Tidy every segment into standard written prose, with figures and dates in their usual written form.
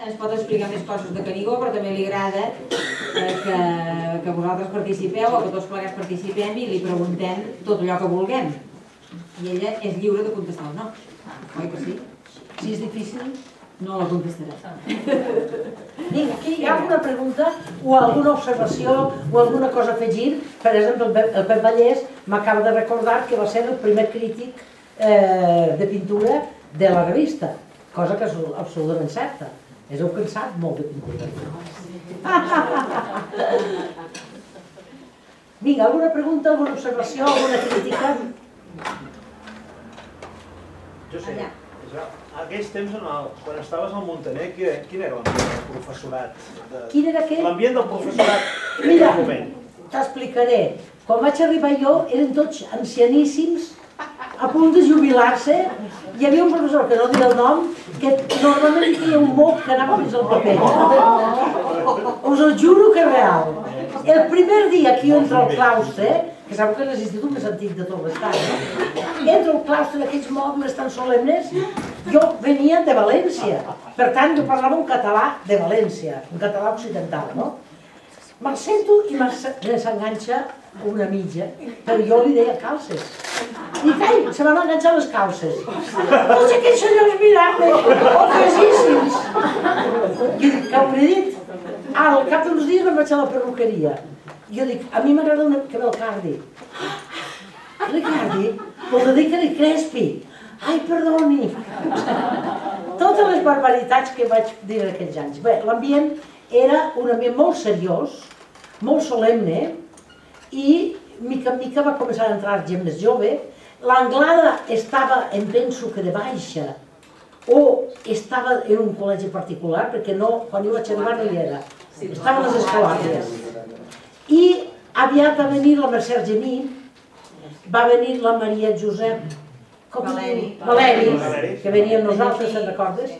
ens pot explicar més coses de Canigó, però també li agrada que vosaltres participeu o que tots plegats participem i li preguntem tot allò que vulguem. I ella és lliure de contestar o no. Oi que sí? Si és difícil, no la contestarà. Hi ha alguna pregunta o alguna observació o alguna cosa a afegir? Per exemple, el Pep Vallès m'acaba de recordar que va ser el primer crític de pintura de la revista, cosa que és absolutament certa. És un cansat molt de pintura. Vinga, alguna pregunta, alguna observació, alguna crítica? Jo sé, aquells temps, quan estaves al Muntaner, quin era l'ambient del professorat? Quin era què? L'ambient del professorat en Mira, aquell moment. t'explicaré. Quan vaig arribar jo, eren tots ancianíssims, a punt de jubilar-se. Hi havia un professor, que no diré el nom, que normalment tenia un moc que anava fins al paper. Us ho juro que és real. El primer dia que jo entro al claustre, que sabeu que és l'institut més antic de tot l'estat, entro al claustre d'aquells mobles tan solemnes, jo venia de València. Per tant, jo parlava un català de València, un català occidental, no? Me'l sento i s'enganxa una mitja, però jo li deia calces. I call, se van enganxar les calces. Tots aquells senyors mirant-me, ofesíssims. I dic, què hauré dit? Al cap d'uns dies me'n vaig a la perruqueria. Jo dic, a mi m'agrada que me el cardi. El cardi? Vol dir que li crespi. Ai, perdoni. Totes les barbaritats que vaig dir en aquells anys. Bé, l'ambient era un ambient molt seriós, molt solemne, i mica en mica va començar a entrar gent més jove. L'Anglada estava, em penso que de baixa, o estava en un col·legi particular, perquè no, quan jo vaig arribar no hi era. Estava a les escolàries. I aviat va venir la Mercè Argemí, va venir la Maria Josep Valeri, que venia amb nosaltres, te'n recordes?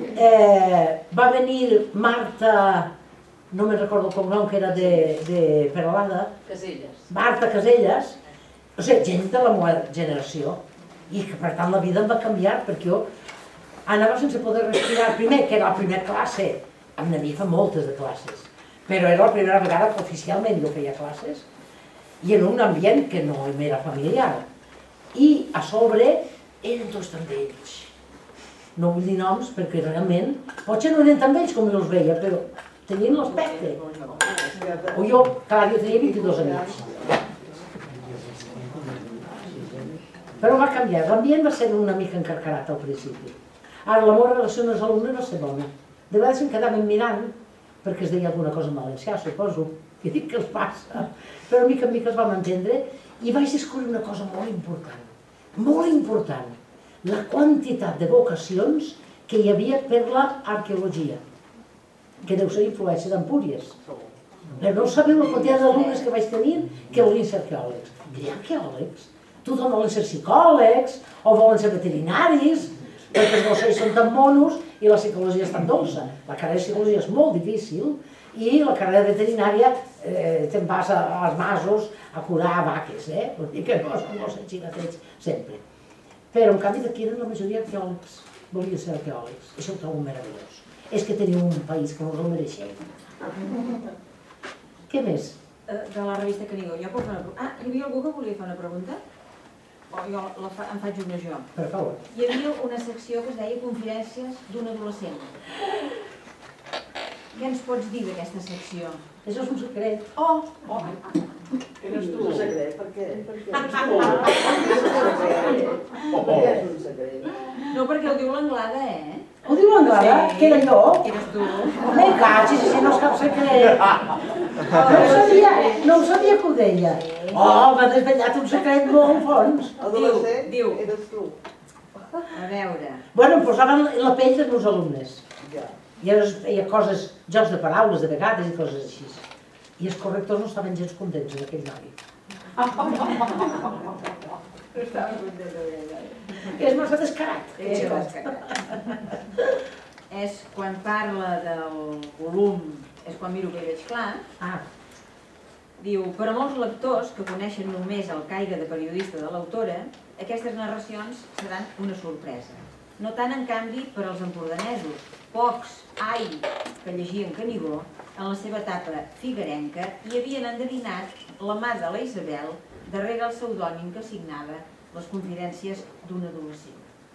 Va venir Marta, no me'n recordo el cognom, que era de Peralada. Caselles. Marta Caselles. O sigui, gent de la meva generació. I que per tant la vida em va canviar, perquè jo anava sense poder respirar. Primer, que era la primera classe. Em n'havia fet moltes de classes. Però era la primera vegada que oficialment jo feia classes. I en un ambient que no m'era familiar. I a sobre eren tots tan vells. No vull dir noms perquè realment, potser no eren tan vells com jo els veia, però tenien l'aspecte. O jo, clar, jo tenia 22 amics. Però va canviar, l'ambient va ser una mica encarcarat al principi. Ara, la meva relació amb els alumnes va ser bona. De vegades em quedaven mirant, perquè es deia alguna cosa en valencià, suposo, i dic què els passa. Però mica en mica es vam entendre i vaig descobrir una cosa molt important, la quantitat de vocacions que hi havia per l'arqueologia, que deu ser influència d'Empúries. Però no sabeu la quantitat d'alumnes que vaig tenir que volien ser arqueòlegs. Hi ha arqueòlegs? Tothom volen ser psicòlegs o volen ser veterinaris, perquè els ocells són tan monos i la psicologia és tan dolça. La carrera de psicologia és molt difícil i la carrera veterinària te'n vas als masos a curar vaques, Vull dir que no són els xigatets sempre. Però en canvi d'aquí eren la majoria arqueòlegs, volien ser arqueòlegs. Això ho trobo meravellós. És que teniu un país que no us el mereixeu. Què més? De la revista Canigó, jo puc fer una pregunta? Hi havia algú que volia fer una pregunta? O jo en faig una jo? Per favor. Hi havia una secció que es deia Conferències d'un adolescent. Què ens pots dir d'aquesta secció? Això és un secret. Oh! Eres tu. Un secret, per què? Per què és un secret? No, perquè ho diu l'Anglada, Ho diu l'Anglada? Que era jo? Eres tu. Me cachis, si no és cap secret. No ho sabia que ho deia. Oh, m'ha desvetllat un secret molt fons. Diu. Eres tu. A veure. Bueno, em posaven la pell dels meus alumnes. Ja. I ara feia coses, jocs de paraules de vegades i coses així. I els correctors no estaven gens contents en aquell noi. És massa descarat. És quan parla del volum, és quan miro que hi veig clar. Diu, per a molts lectors que coneixen només el caire de periodista de l'autora, aquestes narracions seran una sorpresa. No tant, en canvi, per als empordanesos, pocs que llegien Canigó, en la seva etapa figuerenca, hi havien endevinat la mà de la Isabel darrere el pseudònim que signava les confidències d'un adolescent.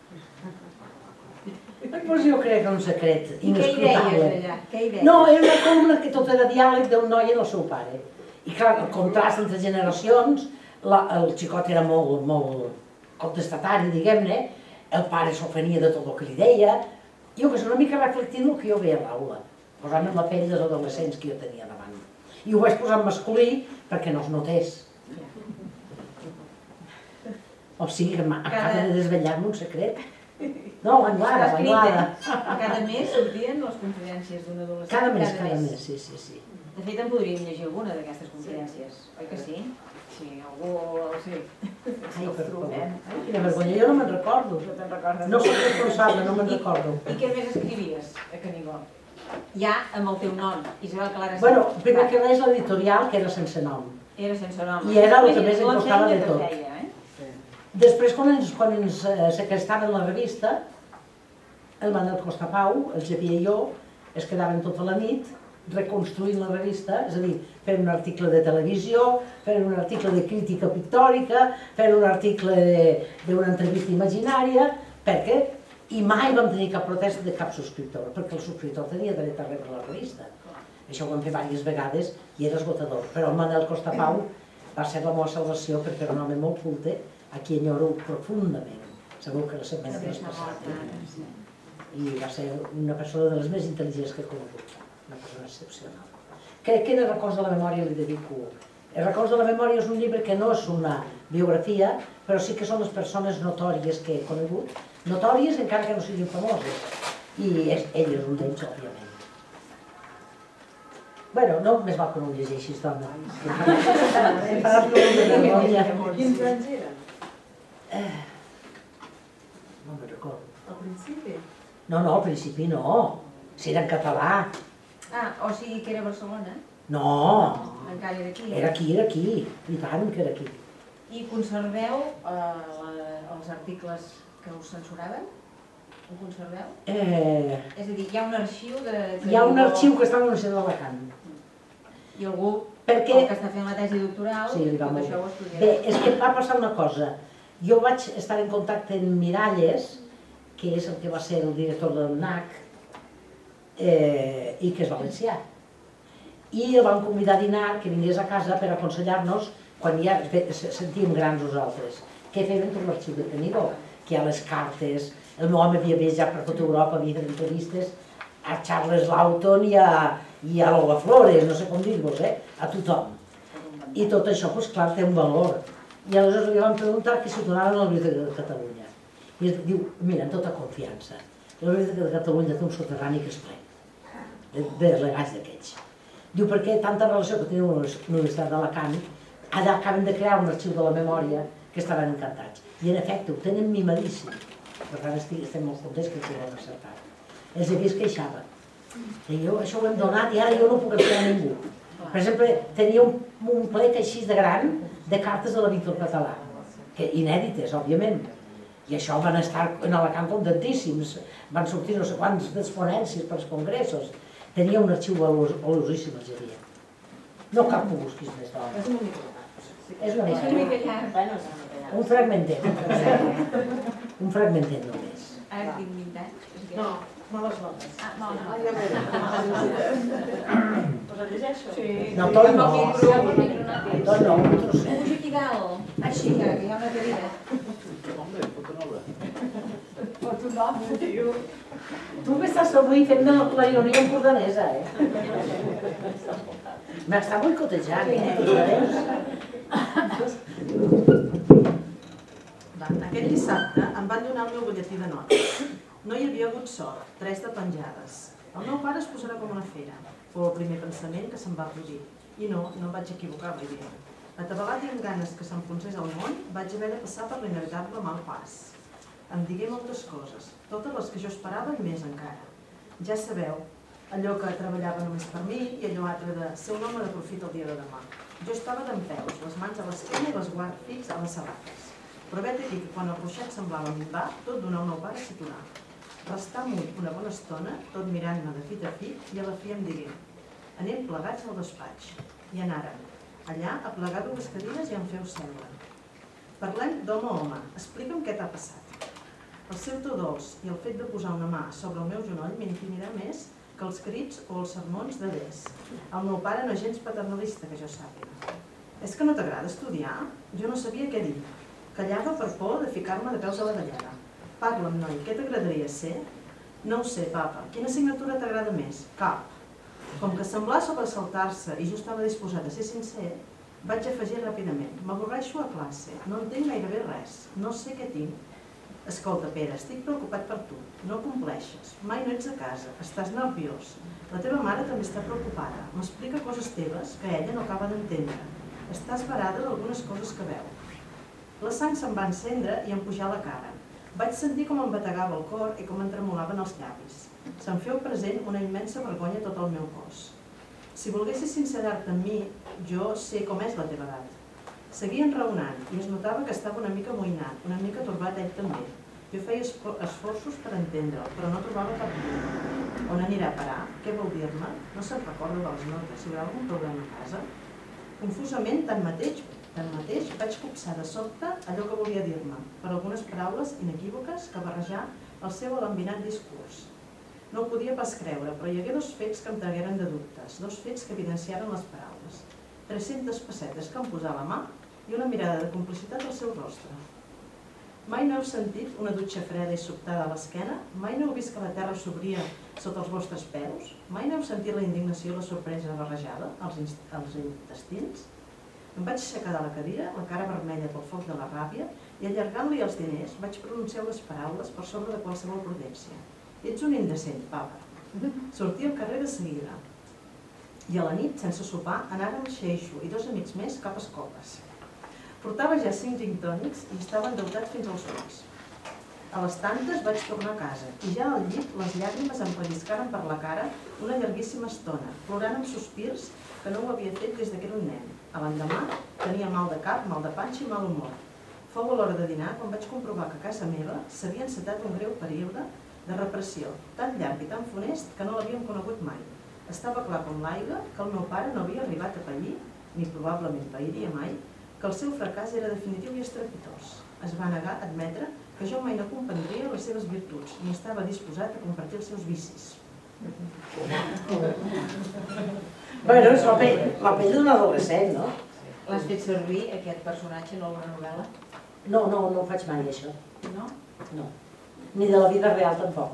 Doncs jo crec que un secret I què hi inescrutable. deies allà? Què hi deies? No, era una columna que tot era diàleg d'un noi i del seu pare. I clar, el contrast entre generacions, el xicot era molt contestatari, diguem-ne, el pare s'ofenia de tot el que li deia, jo que és una mica reflectint el que jo veia a l'aula, posant en la pell dels adolescents que jo tenia davant. I ho vaig posar en masculí perquè no es notés. O sigui que acaba de desvetllar-me un secret. No, l'Anglada. Cada mes sortien les confidències d'un adolescent. Cada mes, sí. De fet, en podríem llegir alguna d'aquestes confidències, oi que sí? Sí, algú... Sí. Ai, per favor. Quina vergonya, jo no me'n recordo. No te'n recordes? No soc responsable, no me'n recordo. I què més escrivies a Canigó? Ja amb el teu nom, Isabel Clara. Bueno, primer que res l'editorial, que era sense nom. Era sense nom. I era el que més em costava de tot. La feina que feia, Després, quan ens sequestraven la revista, el Manel Costapau, el Xavier i jo, es quedaven tota la nit reconstruint la revista, és a dir, fent un article de televisió, fent un article de crítica pictòrica, fent un article d'una entrevista imaginària, perquè i mai vam tenir cap protesta de cap subscriptor, perquè el subscriptor tenia dret a rebre la revista. Això ho vam fer diverses vegades i era esgotador, però el Manel Costapau va ser la meva salvació perquè era un home molt culte, a qui enyoro profundament. Segur que la setmana que has passat. I va ser una persona de les més intel·ligents que he conegut. Una persona excepcional. Crec que en els Records de la Memòria li dedico. Els Records de la Memòria és un llibre que no és una biografia, però sí que són les persones notòries que he conegut. Notòries encara que no siguin famoses. I ell és un d'ells, òbviament. Bueno, no més val que no ho llegeixis, dona. He parat molt de memòria. Quins anys eren? No me'n recordo. Al principi? No, al principi no. Si era en català. o sigui que era a Barcelona? No, Encara era aquí? era aquí. I tant que era aquí. I conserveu els articles que us censuraven? Ho conserveu? És a dir, hi ha un arxiu de... Hi ha un arxiu que està a la Universitat d'Alacant. I algú, Perquè... el que està fent la tesi doctoral, Sí, li va tot molt això ho bé. estudiarà. Bé, és que va passar una cosa. Jo vaig estar en contacte amb Miralles, que és el que va ser el director del NAC, i que és valencià. I el vam convidar a dinar, que vingués a casa per aconsellar-nos quan ja sentíem grans nosaltres. Què fèiem tot l'arxiu de Canigó? Que hi ha les cartes, el meu home havia viatjat per tota Europa, havia fet entrevistes a Charles Lawton i a Lola Flores, no sé com dir-vos, a tothom. I tot això, doncs clar, té un valor. I aleshores li vam preguntar que si ho donaven a la Biblioteca de Catalunya. I es diu, mira, amb tota confiança, la Biblioteca de Catalunya té un soterrani que és ple, de legats d'aquests. Diu, perquè tanta relació que teniu amb la Universitat d'Alacant, allà acaben de crear un arxiu de la memòria que estaran encantats. I en efecte, ho tenen mimadíssim. Per tant, estem molt contents que ens ho hem encertat. Els havia es queixava. Jo, això ho hem donat i ara jo no puc ensenyar a ningú. Per exemple, tenia un plec així de gran de cartes de la Víctor Català, inèdites, òbviament. I això van estar en Alacant contentíssims. Van sortir no sé quantes ponències pels congressos. Tenia un arxiu valuosíssim, els havia. No cal que busquis més d'home. És una mica És una És una mica. mica llarg. Bueno, és una mica llarg. Un fragmentet. Un fragmentet només. Ara tinc 20 anys. és que- No, males notes. no. Ai, a veure. Us el llegeixo? Sí. No, tot no. Tot no, un trosset. Puja aquí dalt. Així, que hi ha una cadira. Home, foto nova. Tu m'estàs avui fent la ironia empordanesa, M'està boicotejant, tu veus? Aquest dissabte em van donar el meu butlletí de notes. No hi havia hagut sort, 3 de penjades. El meu pare es posarà com una fera. Fou el primer pensament que se'm va acudir. I no em vaig equivocar, vull dir. Atabalat i amb ganes que s'enfonsés al món, vaig haver de passar per l'inevitable mal pas. Em digué moltes coses, totes les que jo esperava i més encara. Ja sabeu, allò que treballava només per mi i allò altre de ser un home de profit el dia de demà. Jo estava dempeus, les mans a l'esquena i les guard fix a les sabates. Però vet aquí que quan el ruixat semblava minvar, tot d'una nou pare s'aturà. Restà mut una bona estona, tot mirant-me de fit a fit, i a la fi em digué: anem plegats al despatx. I anàrem. Allà aplegar dues cadires i em feu seure. Parlem d'home a home. Explica'm què t'ha passat. El seu to dolç i el fet de posar una mà sobre el meu genoll m'intimida més que els crits o els sermons de Des. El meu pare no és gens paternalista, que jo sàpiga. És que no t'agrada estudiar? Jo no sabia què dir. Callava per por de ficar-me de peus a la galleda. Parla'm, noi, què t'agradaria ser? No ho sé, papa. Quina assignatura t'agrada més? Cap. Com que semblava sobresaltar-se i jo estava disposat a ser sincer, vaig afegir ràpidament: m'avorreixo a classe, no entenc gairebé res, no sé què tinc. Escolta, Pere, estic preocupat per tu, no compleixes, mai no ets a casa, estàs nerviós. La teva mare també està preocupada, m'explica coses teves que ella no acaba d'entendre. Estàs varada d'algunes coses que veu. La sang se'm va encendre i em pujà a la cara. Vaig sentir com em bategava el cor i com em tremolaven els llavis. Se'm feu present una immensa vergonya a tot el meu cos. Si volguessis sincerar-te amb mi, jo sé com és la teva edat. Seguia enraonant i es notava que estava una mica amoïnat, una mica torbat ell també. Jo feia esforços per entendre'l, però no trobava cap dia. On anirà a parar? Què vol dir-me? No se'n recorda de les notes. Si hi haurà algun problema a casa? Confusament, tanmateix, vaig copsar de sobte allò que volia dir-me, per algunes paraules inequívoques que barrejà el seu alambinat discurs. No ho podia pas creure, però hi hagué dos fets que em tragueren de dubtes, dos fets que evidenciaren les paraules. 300 pessetes que em posà a la mà i una mirada de complicitat al seu rostre. Mai no heu sentit una dutxa freda i sobtada a l'esquena? Mai no heu vist que la terra s'obria sota els vostres peus? Mai no heu sentit la indignació i la sorpresa barrejada als intestins? Em vaig aixecar de la cadira, la cara vermella pel foc de la ràbia, i allargant-li els diners vaig pronunciar les paraules per sobre de qualsevol prudència. Ets un indecent, papa. Sortia al carrer de seguida. I a la nit, sense sopar, anàrem Xeixo i dos amics més cap a Escopes. Portava ja 5 gin tònics i estava endeutat fins als ulls. A les tantes vaig tornar a casa i ja al llit les llàgrimes em pellizcaren per la cara una llarguíssima estona, plorant amb sospirs que no ho havia fet des que era un nen. A l'endemà tenia mal de cap, mal de panxa i mal humor. Fou a l'hora de dinar quan vaig comprovar que a casa meva s'havia encetat un greu període de repressió, tan llarg i tan funest que no l'havíem conegut mai. Estava clar com l'aigua que el meu pare no havia arribat a pair, ni probablement pairia mai, que el seu fracàs era definitiu i estrepitós. Es va negar a admetre que jo mai no comprendria les seves virtuts, ni estava disposat a compartir els seus vicis. Bueno, és la pell d'un adolescent, no? L'has fet servir, aquest personatge, en alguna novel·la? No ho faig mai, això. No? No. Ni de la vida real, tampoc.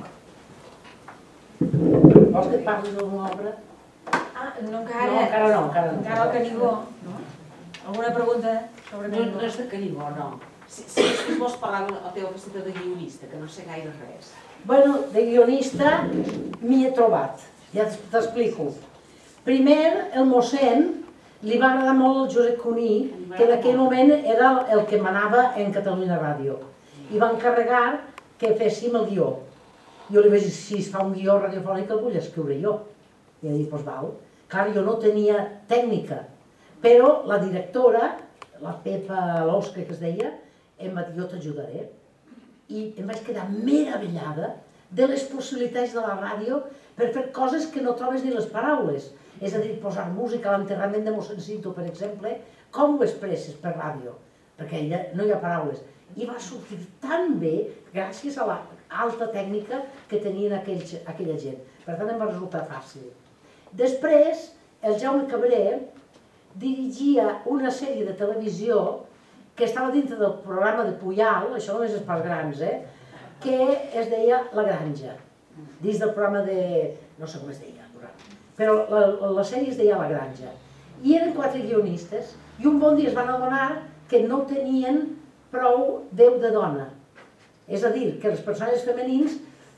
Vols que et parli d'alguna obra? Ah, no encara. No, encara no. Encara el Canigó, no? Alguna pregunta sobre Canigó? No és de Canigó, no. Si després vols parlar de la teva faceta de guionista, que no sé gaire res. Bueno, de guionista m'hi he trobat, ja t'explico. Primer, el mossèn li va agradar molt el Josep Cuní, que en aquell moment era el que manava en Catalunya Ràdio. I va encarregar que féssim el guió. Jo li vaig dir, si es fa un guió radiofònic el vull escriure jo. I va dir, doncs val. Clar, jo no tenia tècnica, però la directora, la Pepa Losca, que es deia, em va dir, jo t'ajudaré. I em vaig quedar meravellada de les possibilitats de la ràdio per fer coses que no trobes ni les paraules. És a dir, posar música a l'enterrament de mossèn Cinto, per exemple, com ho expresses per ràdio? Perquè no hi ha paraules. I va sortir tan bé gràcies a l'alta tècnica que tenien aquella gent. Per tant, em va resultar fàcil. Després, el Jaume Cabré dirigia una sèrie de televisió que estava dintre del programa de Puyal, això només és pels grans, que es deia La Granja, dins del programa de... no sé com es deia, però la sèrie es deia La Granja. I eren 4 guionistes i un bon dia es van adonar que no tenien prou veu de dona. És a dir, que els personatges femenins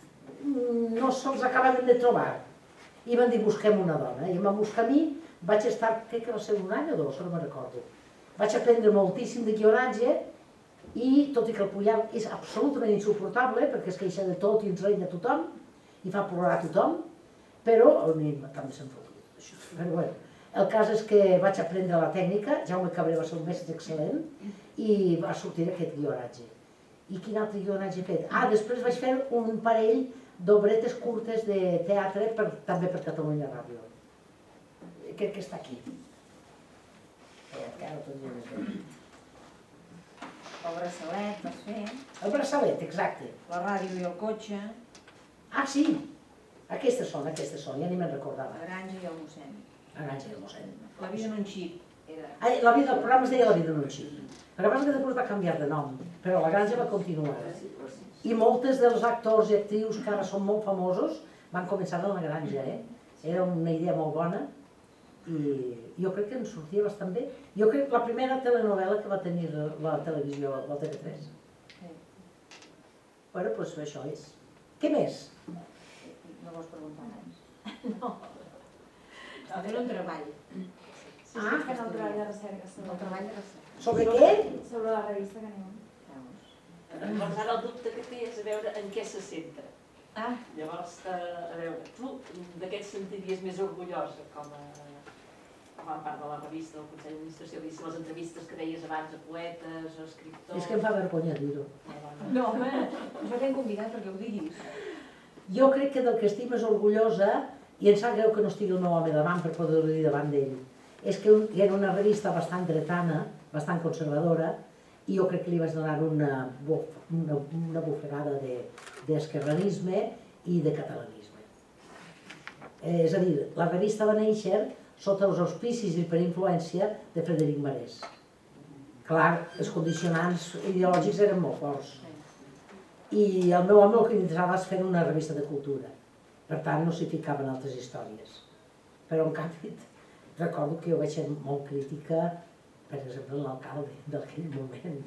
no se'ls acabaven de trobar. I van dir, busquem una dona. I em van buscar a mi, vaig estar, crec que va ser un any o 2, no me'n recordo. Vaig aprendre moltíssim de guionatge i, tot i que el Puyal és absolutament insuportable, perquè es queixa de tot i ens renya a tothom, i fa plorar a tothom, però a mi també se'm fot. Però bé, el cas és que vaig aprendre la tècnica, Jaume Cabré va ser un mestre excel·lent, i va sortir aquest guionatge. I quin altre guionatge he fet? Ah, després vaig fer un parell d'obretes curtes de teatre també per Catalunya Ràdio. Crec que està aquí. Encara ho tenia més bé. El braçalet vas fer, El braçalet, exacte. la ràdio i el cotxe, Ah, sí! Aquestes són, ja ni me'n la recordava. granja i el mossèn. La granja i el mossèn. La vida en un xip era... La vida, el programa es deia La vida en un xip. El que passa que després va canviar de nom, però la granja va continuar. I moltes dels actors i actrius que ara són molt famosos van començar en la granja, Era una idea molt bona i jo crec que en sortia bastant bé. Jo crec que la primera telenovela que va tenir la televisió, la TV3. Bueno, doncs això és. Què més? No vols preguntar res? No. Està fent un treball. Sí, estic fent el treball de recerca El treball de recerca. Sobre què? sobre la revista que anem. Llavors ara el dubte que té és a veure en què se centra. Ah, Llavors, a veure, tu de què et sentiries més orgullosa com a part de la revista del Consell d'Administració? Les entrevistes que deies abans a poetes, a escriptors... És que em fa vergonya dir-ho. no, home, això t'hem convidat perquè ho diguis. Jo crec que del que estic més orgullosa, i em sap greu que no estigui el meu home davant per poder-ho dir davant d'ell, és que era una revista bastant dretana, bastant conservadora, i jo crec que li vaig donar una bufegada d'esquerranisme i de catalanisme. És a dir, la revista va néixer sota els auspicis i per influència de Frederic Marès. Clar, els condicionants ideològics eren molt forts. I el meu home el que interessava és fer una revista de cultura. Per tant, no s'hi ficaven altres històries. Però, en canvi, recordo que jo vaig ser molt crítica, per exemple, l'alcalde d'aquell moment.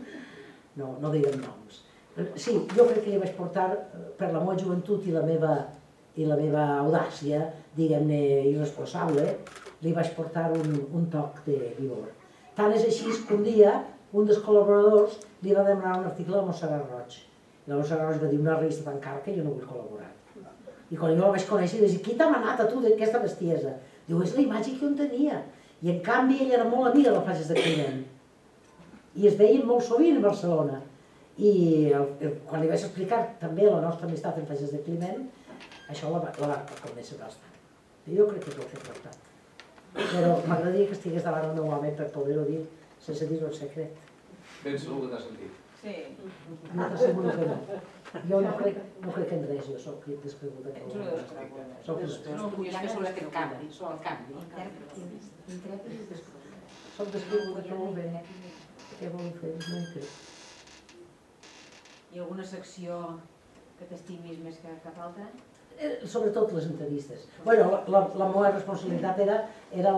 No diguem noms. Sí, jo crec que li vaig portar, per la meva joventut i la meva audàcia, diguem-ne, irresponsable, li vaig portar un toc de vigor. Tant és així que un dia, un dels col·laboradors li va demanar un article de Montserrat Roig. I la Montserrat Roig va dir, una revista tan cara que jo no vull col·laborar. I quan jo la vaig conèixer, li vaig dir, qui t'ha manat a tu d'aquesta bestiesa? Diu, és la imatge que jo en tenia. I en canvi ella era molt amiga de Fages de Climent. I es veien molt sovint a Barcelona. I quan li vaig explicar també la nostra amistat en Fages de Climent, això la va conèixer bastant. Jo crec que és el que he portat. Però m'agradaria que estigués davant el meu home per poder-ho dir sense dir-ho en secret. Ben segur que t'has sentit. Sí. Jo t'asseguro que no. Jo no crec en res, jo soc descreguda. Ets una descreguda. Soc No podies fer sobre aquest canvi, sobre el canvi. Intrèpid i descreguda. Soc descreguda, no ho ve. Què vol fer? No hi crec. Hi ha alguna secció que t'estimis més que cap altra? Sobretot les entrevistes. Bueno, la meva responsabilitat era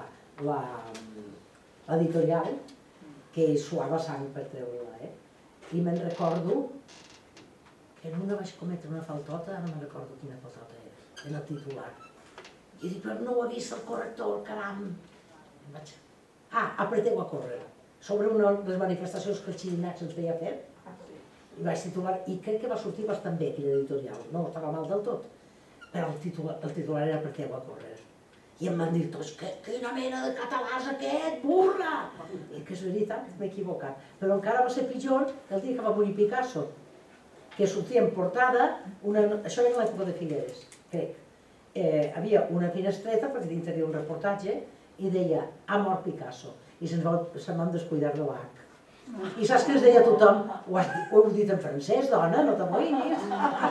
l'editorial, que suava sang per treure-la. I me'n recordo que en una vaig cometre una faltota, no me'n recordo quina faltota era, en el titular. I dic, però no ho ha vist el corrector, caram. Apreteu a córrer. Sobre una de les manifestacions que el Xirinacs ens feia fer, i vaig titular, i crec que va sortir bastant bé aquella editorial, no estava mal del tot, però el titular era Apreteu a córrer. I em van dir tots, quina mena de català és aquest, burra! I que és veritat, m'he equivocat. Però encara va ser pitjor el dia que va morir Picasso, que sortia en portada, això era l'època de Figueres, crec. Havia una finestreta, perquè dintre hi havia un reportatge, i deia, ha mort Picasso. I se'n van descuidar de l'H. I saps què ens deia tothom? Ho heu dit en francès, dona, no t'amoïnis.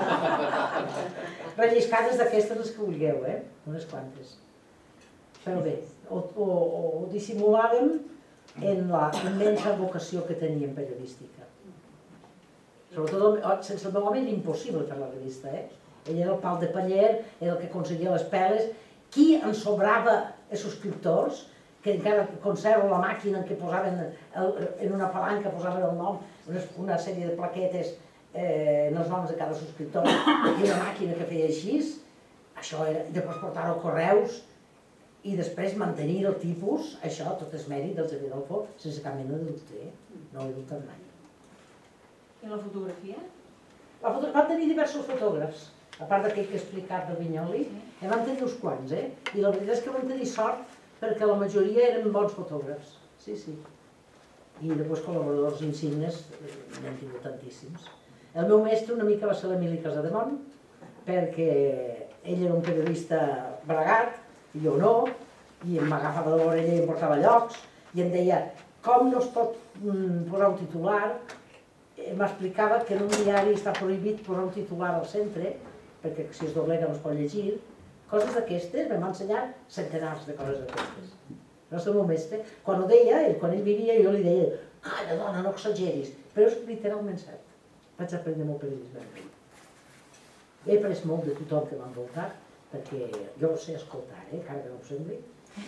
Relliscades d'aquestes les que vulgueu, unes quantes. Però bé, ho dissimulàvem en la immensa vocació que teníem periodística. Sobretot, sense el meu home era impossible fer la revista, Ell era el pal de paller, era el que aconseguia les peles. Qui ens sobrava els subscriptors, que encara conservo la màquina en què posaven, en una palanca posaven el nom, una sèrie de plaquetes en els noms de cada subscriptor, i una màquina que feia així, això era, després portar-ho a correus, i després mantenir el tipus, això tot és mèrit del Xavier Adolfo, sense cap mena de dubte, no ho he dubtat mai. I la fotografia? Van tenir diversos fotògrafs, a part d'aquell que he explicat del Vinyoli, van tenir uns quants, i la veritat és que van tenir sort perquè la majoria eren bons fotògrafs, sí. I després col·laboradors insignes n'hem tingut tantíssims. El meu mestre una mica va ser l'Emili Casademont, perquè ell era un periodista bregat, i jo no, i m'agafava de l'orella i em portava a llocs, i em deia, com no es pot posar un titular? M'explicava que en un diari està prohibit posar un titular al centre, perquè si es doblega no es pot llegir. Coses d'aquestes, em va ensenyar centenars de coses d'aquestes. El nostre meu mestre, quan ho deia, quan ell vivia, jo li deia, calla dona, no exageris, però és literalment cert. Vaig aprendre molt periodisme. He après molt de tothom que m'ha envoltat, perquè jo ho sé escoltar, encara que no ho sembli.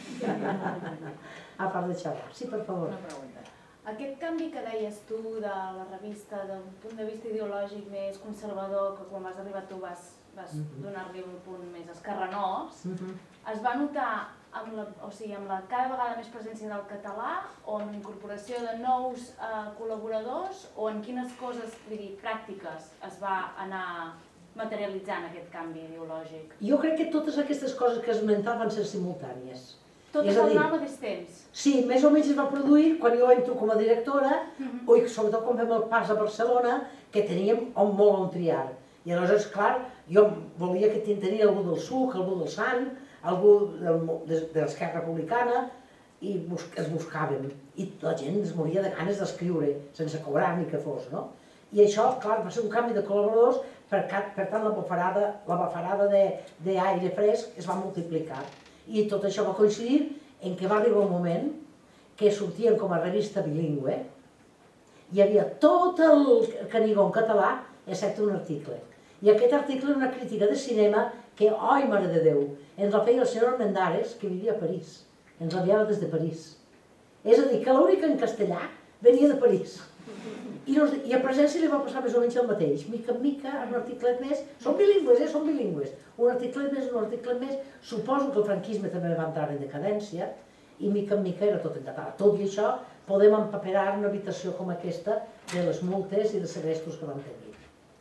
A part de xerrar. Sí, per favor. Una pregunta. Aquest canvi que deies tu de la revista, d'un punt de vista ideològic més conservador, que quan vas arribar tu vas donar-li un punt més escarranós, es va notar amb la cada vegada més presència del català o amb l'incorporació de nous col·laboradors o en quines coses pràctiques es va anar materialitzant aquest canvi ideològic? Jo crec que totes aquestes coses que has esmentat van ser simultànies. Totes al mateix temps? Sí, més o menys es va produir quan jo entro com a directora, i sobretot quan fem el pas a Barcelona, que teníem molt on triar. I aleshores, clar, jo volia que tenia algú del SUC, algú del SAN, algú de l'Esquerra Republicana, i es buscàvem. I la gent es moria de ganes d'escriure, sense cobrar ni que fos, no? I això, clar, va ser un canvi de col·laboradors, per tant la bafarada d'aire fresc es va multiplicar. I tot això va coincidir en què va arribar un moment que sortíem com a revista bilingüe, hi havia tot el Canigó en català, excepte un article. I aquest article era una crítica de cinema que, oi, mare de Déu, ens la feia el senyor Armendares, que vivia a París. Ens l'enviava des de París. És a dir, que l'única en castellà venia de París. I a presència li va passar més o menys el mateix. Mica en mica, un articlet més, són bilingües, són bilingües. Un articlet més, suposo que el franquisme també va entrar en decadència, i mica en mica era tot en català. Tot i això, podem empaperar una habitació com aquesta de les multes i de segrestos que vam tenir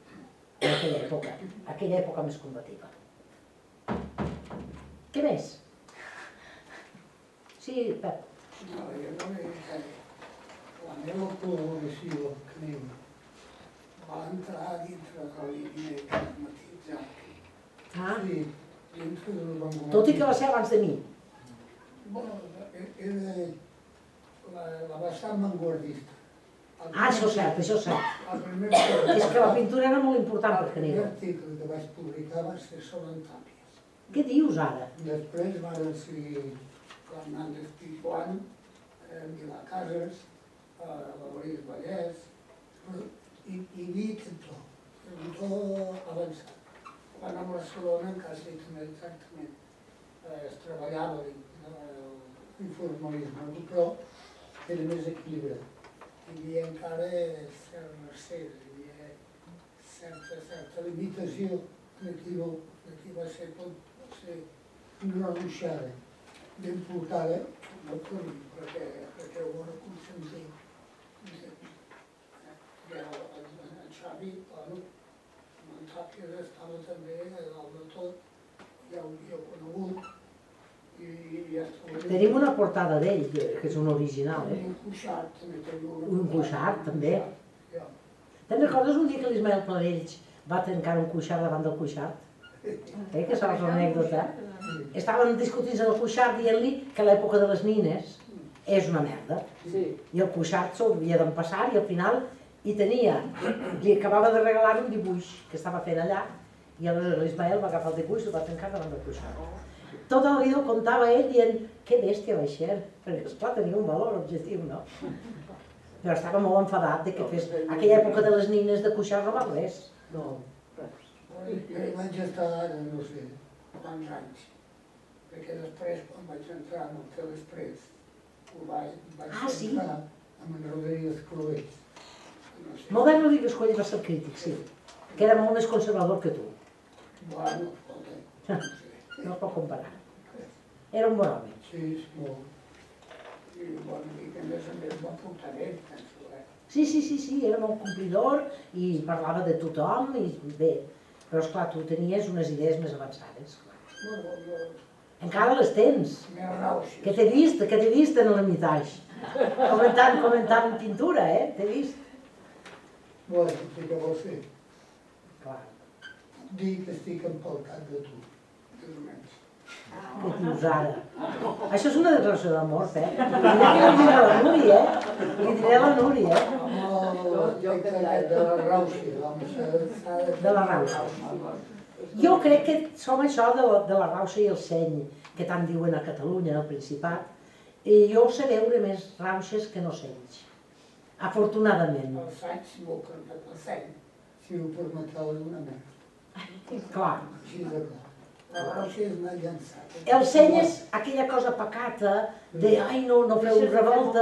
en aquella època més combativa. Què més? Sí, Pep. No, jo no m'he dit. La meva col·laboració va entrar dintre de la línia matematitzada. Sí, dintre del vanguardisme. Tot i que va ser abans de mi. Bueno, era la vessant vanguardista. Això és cert, això és cert. És que la pintura era molt important per Canigó. El primer article que vaig publicar va ser sobre en Tàpies. Què dius ara? Després van ser Hernández Pizjuán, Milà Casas, l'Aloís Vallès, i mig en tot avançat. Quan a Barcelona, en casa també exactament, es treballava l'informalisme, però era més equilibrat. Hi havia encara cert mercès, hi havia certa limitació d'aquí va ser una ruixada ben portada, no perquè ho va consentir. En Xavi, en Tàpies estava també a dalt de tot, ja ho havia conegut, i ja estava... Tenim una portada d'ell, que és un original, Un Cuixart també tenia una... Un Cuixart, també. Te'n recordes un dia que l'Ismael Planells va trencar un Cuixart davant del Cuixart? Que saps l'anècdota? Estaven discutint amb el Cuixart dient-li que l'època de les nines és una merda. I el Cuixart s'ho havia d'empassar i al final hi tenia, li acabava de regalar un dibuix que estava fent allà i aleshores l'Ismael va agafar el dibuix i el va trencar davant del Cuixart. Tota la vida ho contava ell dient que bèstia va ser, perquè esclar tenia un valor objectiu, no? Però estava molt enfadat de que fes aquella època de les nines de Cuixart no va res. No, res. Jo hi vaig estar, no sé, quants anys, perquè després, quan vaig entrar en el Telexpress, ho vaig entrar amb en Rodríguez Clovell. Modern Rodríguez Clovell va ser el crític, sí, que era molt més conservador que tu. Bueno, escolta. No es pot comparar. Era un bon home. Sí, molt. I bueno, i que a més va portar bé, penso, Sí, era molt complidor i parlava de tothom i bé. Però esclar, tu tenies unes idees més avançades. Encara les tens. Que t'he vist en l'Hermitage. Comentant pintura, T'he vist. Bueno, sí que vols fer. Clar. dir que estic empaltat de tu, més o menys. Què dius ara? Això és una declaració d'amor, Pep. Li diré a la Núria, Li diré a la Núria, De la rauxa, doncs, de la rauxa. Jo crec que som això de la rauxa i el seny, que tant diuen a Catalunya, al Principat, i jo sé veure més rauxes que no senys. Afortunadament. el faig molt cantat, el seny, si ho permeteu d'una manera. Clar. Així de clar. La rauxa és una llançada. El seny és aquella cosa pacata de ai no feu revolta,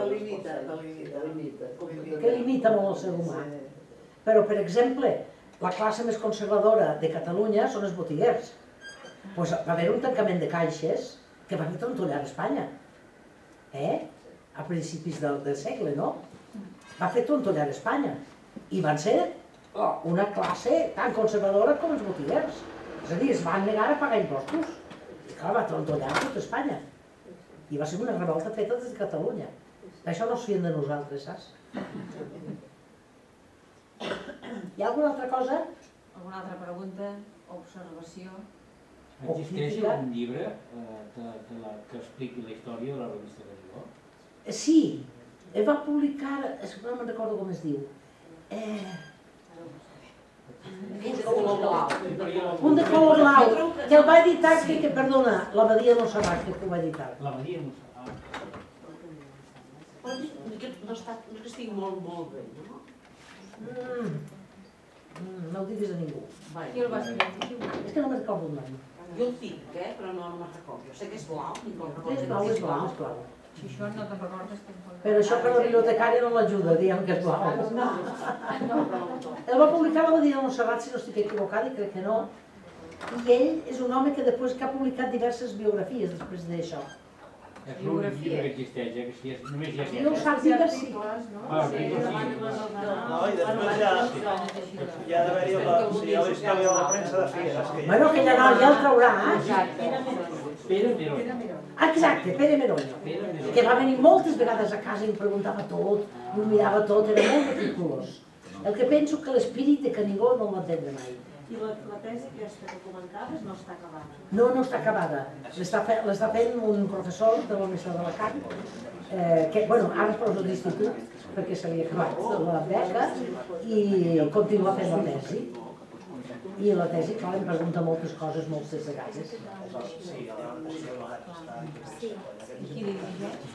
que limita molt el ser humà. Però, per exemple, la classe més conservadora de Catalunya són els botiguers. Pues va haver un tancament de caixes que va fer trontollar Espanya. A principis del segle, no? Va fer trontollar Espanya. I van ser una classe tan conservadora com els botiguers. És a dir, es van negar a pagar impostos. I clar, va trontollar tot Espanya. I va ser una revolta feta des de Catalunya. Això no es fien de nosaltres, saps? Hi ha alguna altra cosa? Alguna altra pregunta o observació? Existeix algun llibre que expliqui la història de la revista Canigó? Sí, el va publicar, no me'n recordo com es diu. Un de color blau, que el va editar, perdona, l'Abadia de Montserrat, que ho va editar. L'Abadia de Montserrat. No que estigui molt bé, no? No ho diguis a ningú. Qui el va escriure? És que no me'n recordo el nom. Jo el tinc, però no me'n recordo. Sé que és blau, És blau, és blau, és blau. Si això no te'n recordes... Però això per la bibliotecària no l'ajuda, diguem que és blau. El va publicar l'Abadia de Montserrat, si no estic equivocada, i crec que no. I ell és un home que després ha publicat diverses biografies després d'això. És l'únic llibre que existeix, que si només hi ha aquest. No ho saps dir sí. No, i després hi ha d'haver-hi la història de la premsa de Figueres. Bueno, que ja el traurà. Pere Meroño. Exacte, Pere Meroño. Que va venir moltes vegades a casa i em preguntava tot, i ho mirava tot, era molt meticulós. El que penso que l'espírit de Canigó no l'entendre mai. I la tesi aquesta que comentaves no està acabada? No, no està acabada. L'està fent un professor de la Universitat d'Alacant, que, bueno, ara és professor d'institut, perquè se li ha acabat la beca, i continua fent la tesi. I la tesi, clar, em pregunta moltes coses, moltes vegades. Qui dirigeix?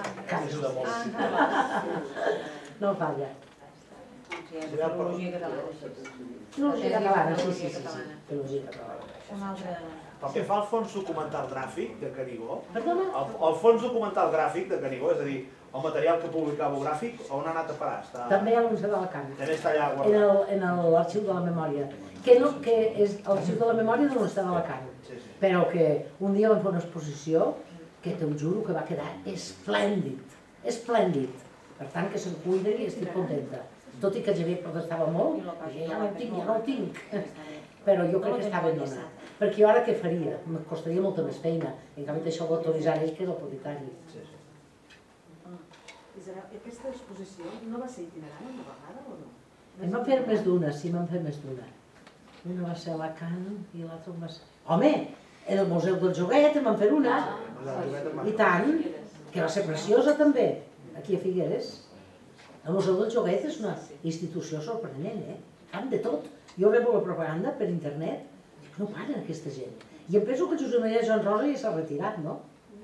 No falla. Filologia catalana. Filologia catalana, sí. Filologia catalana. Un altre... Pel que fa al fons documental gràfic de Canigó, Perdona? el fons documental gràfic de Canigó, és a dir, el material que publicava gràfic, on ha anat a parar? També a la Universitat d'Alacant. També està allà guardat. En l'arxiu de la memòria. Que és l'arxiu de la memòria de la Universitat d'Alacant. Però que un dia vam fer una exposició que te ho juro que va quedar esplèndid. Esplèndid. Per tant, que se'n cuiden i estic contenta. Tot i que Javier protestava molt, ja no ho tinc. Però jo crec que està ben donat. Perquè jo ara què faria? Em costaria molta més feina. En canvi d'això ho autoritzar ell, que és el propietari. Aquesta exposició no va ser itinerant una vegada o no? Em van fer més d'una, sí, m'han fet més d'una. Una va ser a Alacant i l'altra va ser... Home, en el Museu del Joguet em van fer una. I tant, que va ser preciosa també, aquí a Figueres. El Museu del Joguet és una institució sorprenent, fan de tot. Jo rebo la propaganda per internet, no paren aquesta gent. I em penso que Josep Maria Joan Rosa ja s'ha retirat, no?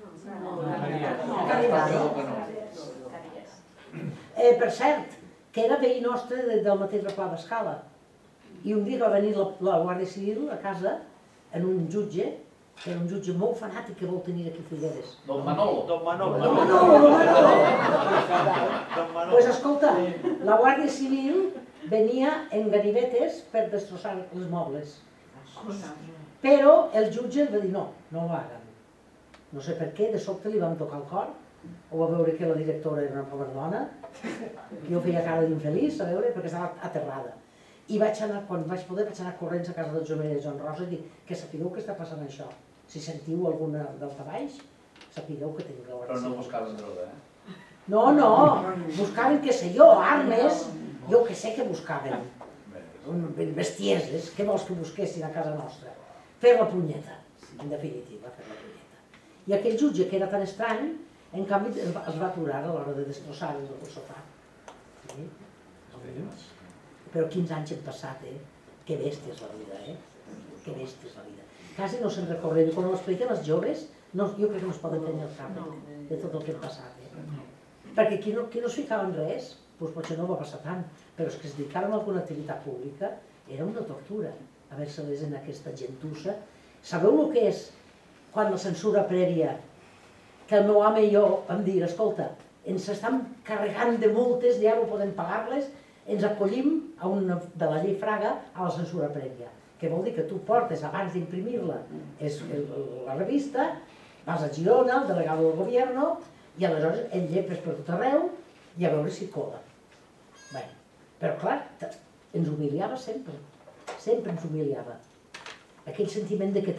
Per cert, que era veí nostre del mateix Replà d'Escala. I un dia va venir la Guàrdia Civil a casa en un jutge, que era un jutge molt fanàtic que vol tenir aquí a Figueres. Don Manolo. Don Manolo. Pues escolta, la Guàrdia Civil venia en ganivetes per destrossar els mobles. Però el jutge va dir no ho hagan. No sé per què, de sobte li vam tocar el cor, o va veure que la directora era una pobra dona, que jo feia cara d'infeliç, a veure, perquè estava aterrada. I vaig anar, quan vaig poder, vaig anar corrents a casa del Josep Maria Joan Rosa i dir que sapigueu que està passant això. Si sentiu alguna daltabaix, sapigueu que tinc la Però no buscaven droga, No, buscaven, què sé jo, armes, jo que sé que buscaven. bestieses, què vols que busquessin a casa nostra? Fer la punyeta, en definitiva, fer la punyeta. I aquell jutge que era tan estrany, en canvi es va aturar a l'hora de destrossar el sofà. Però 15 anys hem passat, que bèstia és la vida, que bèstia és la vida. Quasi no se'n recorre, i quan ho expliquen els joves, jo crec que no es poden tenir el cap de tot el que hem passat. Perquè qui no es ficava en res, doncs potser no va passar tant, però els que es dedicaven a alguna activitat pública era una tortura, haver-se-les en aquesta gentussa. Sabeu el que és quan la censura prèvia, que el meu home i jo vam dir, escolta, ens estan carregant de multes, ja no podem pagar-les, ens acollim de la llei Fraga a la censura prèvia, que vol dir que tu portes, abans d'imprimir-la, la revista, vas a Girona, el delegado del govern, i aleshores el llepes per tot arreu i a veure si cola. Bé, però clar, ens humiliava sempre, sempre ens humiliava. Aquell sentiment de que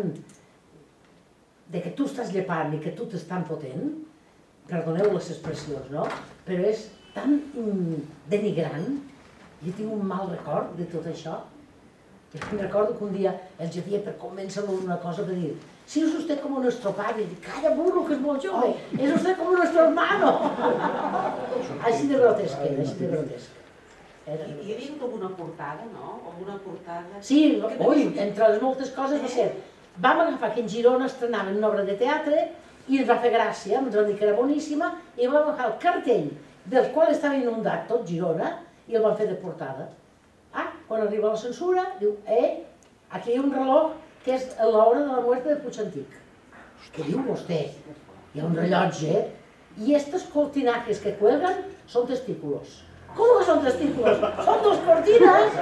de que tu estàs llepant i que tu t'estan fotent, perdoneu les expressions, no? Però és tan denigrant, jo tinc un mal record de tot això. Em recordo que un dia els havia per convèncer-lo d'una cosa, per dir, si és usted como nuestro padre, i dic, calla burro, que és molt jove, és usted como nuestro hermano. Així de grotesc era, així de grotesc. Hi havia alguna portada, no? Alguna portada... Sí, entre les moltes coses va ser, vam agafar que en Girona estrenaven una obra de teatre i ens va fer gràcia, ens van dir que era boníssima, i vam agafar el cartell del qual estava inundat tot Girona i el van fer de portada. Quan arriba la censura, diu, aquí hi ha un reloj que és l'hora de la muerte de Puig Antic. Què diu vostè? Hi ha un rellotge, i estos cortinajes que cuelgan son testículos. ¿Cómo que son testículos? Son dos cortinas!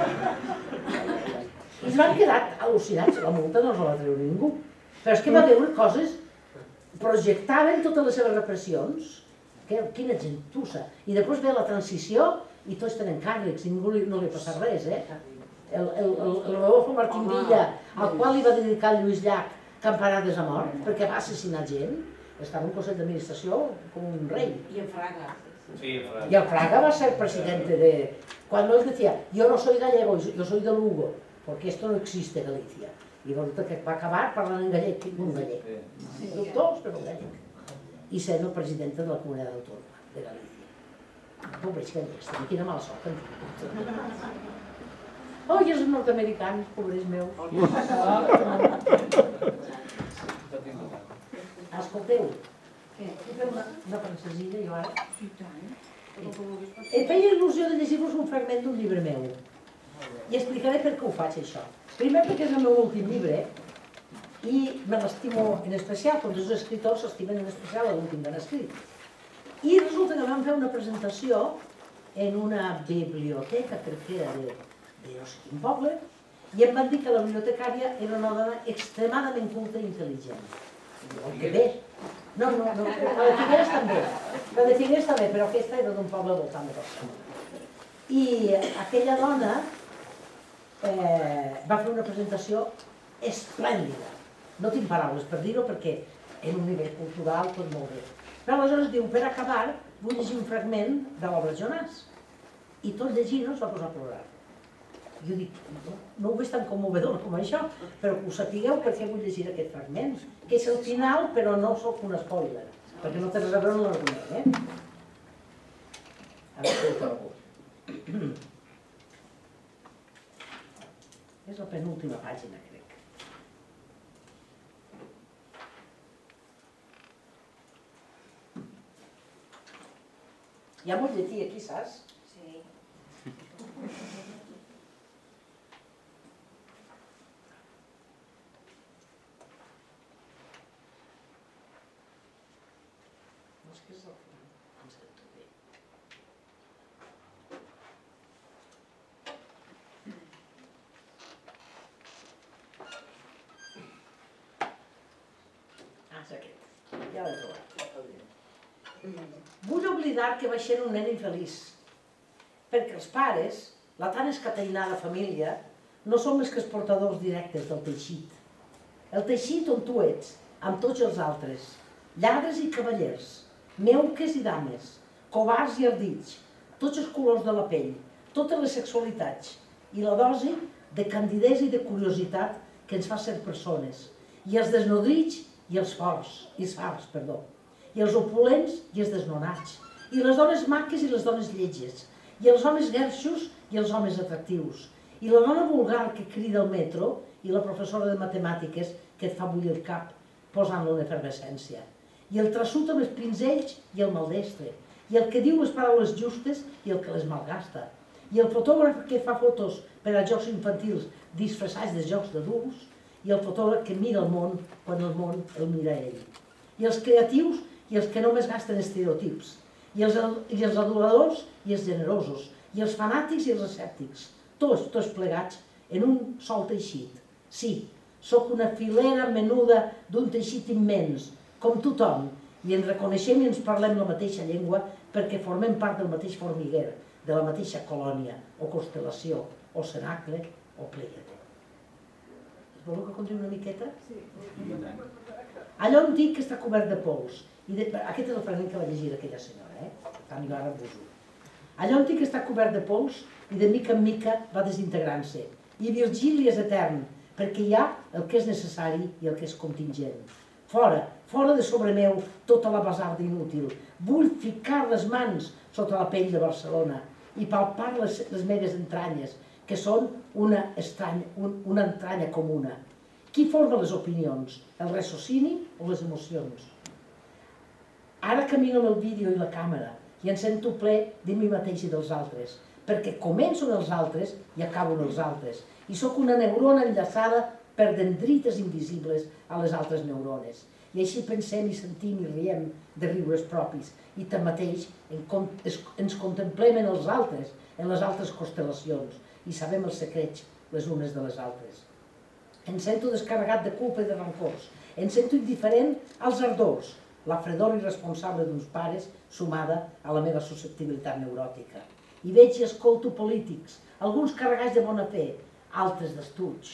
I es van quedar al·lucinats, la multa no se la treu ningú. Però és que va veure coses, projectaven totes les seves repressions, quina gentussa. I després ve la transició, i tots tenen càrrecs, i ningú no li passa res, El Rodolfo Martín Villa, al qual li va dedicar Lluís Llach campanades a mort, perquè va assassinar gent, estava en un consell d'administració com un rei. I en Fraga. Sí, en Fraga. Y el Fraga va a ser presidente de... Cuando él decía, yo no soy gallego, yo soy de Lugo, porque esto no existe Galicia. Y resulta que va acabar parlant en gallec, un gallec. Doctors, però gallec. I sent el president de la Comunitat Autònoma de Galícia. Pobres gallecs, tenen quina mala sort. I els nord-americans, pobres meus. Escolteu, he fet una francesina jo ara. Em feia il·lusió de llegir-vos un fragment d'un llibre meu. I explicaré per què ho faig, això. Primer perquè és el meu últim llibre i me l'estimo en especial, com els escriptors s'estimen en especial l'últim que han escrit. I resulta que vam fer una presentació en una biblioteca, crec que era de no sé quin poble, i em van dir que la bibliotecària era una dona extremadament culta i intel·ligent. El que bé. No, la de Figueres també. La de Figueres també, però aquesta era d'un poble voltant de Barcelona. I aquella dona va fer una presentació esplèndida. No tinc paraules per dir-ho perquè en un nivell cultural tot molt bé. Però aleshores diu, per acabar, vull llegir un fragment de l'obra Jonàs. I tot llegint-ho es va posar a plorar. Jo dic, no ho veig tan commovedor com això, però que ho sapigueu perquè vull llegir aquest fragment, que és el final, però no soc un spoiler, perquè no té res a veure amb l'argument, A veure si ho trobo. És la penúltima pàgina, crec. Hi ha molt llatí aquí, saps? Sí. No, és que és el final. Em sento bé. És aquest. Ja l'he trobat. Vull oblidar que vaig ser un nen infeliç, perquè els pares, la tan escateinada família, no som més que els portadors directes del teixit. El teixit on tu ets, amb tots els altres, lladres i cavallers, meuques i dames, covards i ardits, tots els colors de la pell, totes les sexualitats, i la dosi de candidesa i de curiositat que ens fa ser persones, i els desnodrits i els farts, i els opulents i els desnonats, i les dones maques i les dones lletges, i els homes guerxos i els homes atractius, i la dona vulgar que crida al metro i la professora de matemàtiques que et fa bullir el cap posant-lo en efervescència, i el traçut amb els pinzells i el maldestre, i el que diu les paraules justes i el que les malgasta, i el fotògraf que fa fotos per a jocs infantils disfressats de jocs d'adults, i el fotògraf que mira el món quan el món el mira a ell. I els creatius i els que només gasten estereotips, i els adoradors i els generosos, i els fanàtics i els escèptics, tots plegats en un sol teixit. Sí, sóc una filera menuda d'un teixit immens, com tothom, i ens reconeixem i ens parlem la mateixa llengua perquè formem part del mateix formiguer, de la mateixa colònia, o constel·lació, o cenacle, o pleiade. Voleu que continuï una miqueta? Sí. Allò antic que està cobert de pols, aquest és el fragment que va llegir aquella senyora, per tant jo ara abuso. Allò antic que està cobert de pols i de mica en mica va desintegrant-se, i Virgili és etern, perquè hi ha el que és necessari i el que és contingent. Fora de sobre meu tota la basarda inútil. Vull ficar les mans sota la pell de Barcelona i palpar les meves entranyes, que són una entranya comuna. Qui forma les opinions? El raciocini o les emocions? Ara camino amb el vídeo i la càmera i em sento ple de mi mateix i dels altres, perquè començo en els altres i acabo en els altres, i sóc una neurona enllaçada per dendrites invisibles a les altres neurones. I així pensem i sentim i riem de riures propis, i tanmateix ens contemplem en els altres, en les altres constel·lacions, i sabem els secrets les unes de les altres. Em sento descarregat de culpa i de rancors, em sento indiferent als ardors, la fredor irresponsable d'uns pares sumada a la meva susceptibilitat neuròtica. I veig i escolto polítics, alguns carregats de bona fe, altres d'estuig.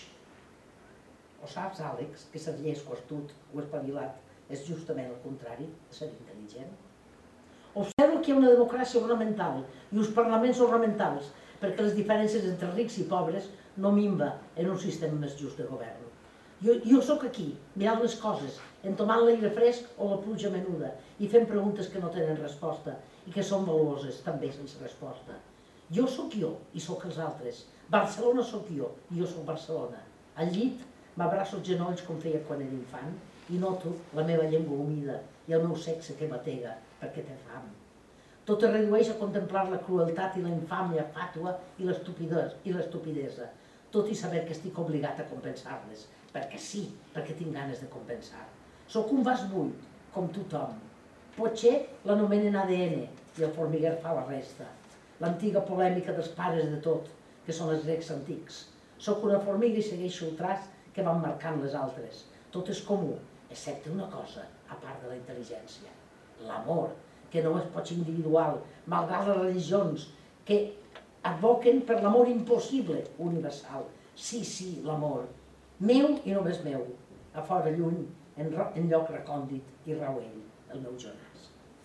O saps, Àlex, que ser llest o astut o espavilat és justament el contrari de ser intel·ligent? Observo que hi ha una democràcia ornamental i uns parlaments ornamentals perquè les diferències entre rics i pobres no minva en un sistema més just de govern. Jo sóc aquí, mirant les coses, entomant l'aire fresc o la pluja menuda i fent preguntes que no tenen resposta i que són valuoses també sense resposta. Jo sóc jo i sóc els altres. Barcelona sóc jo i jo sóc Barcelona. Al llit m'abraço els genolls com feia quan era infant i noto la meva llengua humida i el meu sexe que batega perquè té fam. Tot es redueix a contemplar la crueltat i la infàmia fàtua i l'estupidesa, tot i saber que estic obligat a compensar-les, perquè sí, perquè tinc ganes de compensar. Sóc un vas buit, com tothom. Potser l'anomenen ADN i el formiguer fa la resta. L'antiga polèmica dels pares de tot, que són els grecs antics. Sóc una formiga i segueixo el traç que van marcant les altres. Tot és comú, excepte una cosa, a part de la intel·ligència. L'amor, que no es pot ser individual, malgrat les religions, que advoquen per l'amor impossible, universal. Sí, l'amor. Meu i només meu. A fora lluny, en lloc recòndit i rauent, el meu Jonas.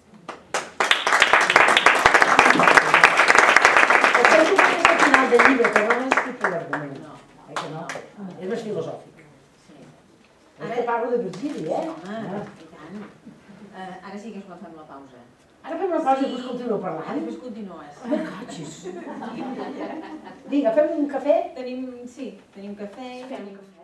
Això és un final del llibre, però no és tipus d'argument. És més filosòfic. És que parlo de Virgili, i tant. Ara sí que ens fem la pausa. Ara fem una pausa i després continuo parlant? Després continues. Me catxis. Vinga, fem un cafè? Sí, tenim cafè.